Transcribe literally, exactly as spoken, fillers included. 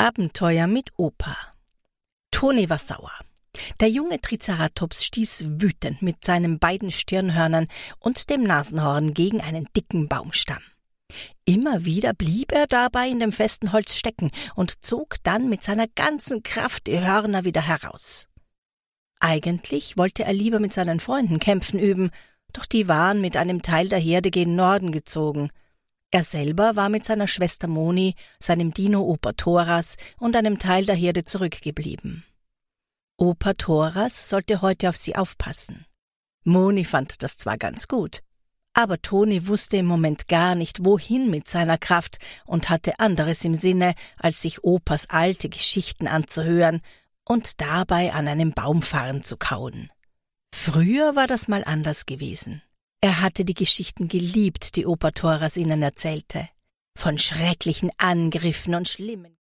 Abenteuer mit Opa. Toni war sauer. Der junge Triceratops stieß wütend mit seinen beiden Stirnhörnern und dem Nasenhorn gegen einen dicken Baumstamm. Immer wieder blieb er dabei in dem festen Holz stecken und zog dann mit seiner ganzen Kraft die Hörner wieder heraus. Eigentlich wollte er lieber mit seinen Freunden kämpfen üben, doch die waren mit einem Teil der Herde gen Norden gezogen. Er selber war mit seiner Schwester Moni, seinem Dino-Opa Thoras und einem Teil der Herde zurückgeblieben. Opa Thoras sollte heute auf sie aufpassen. Moni fand das zwar ganz gut, aber Toni wusste im Moment gar nicht, wohin mit seiner Kraft und hatte anderes im Sinne, als sich Opas alte Geschichten anzuhören und dabei an einem Baumfarn zu kauen. Früher war das mal anders gewesen. Er hatte die Geschichten geliebt, die Opa Thoras ihnen erzählte. Von schrecklichen Angriffen und schlimmen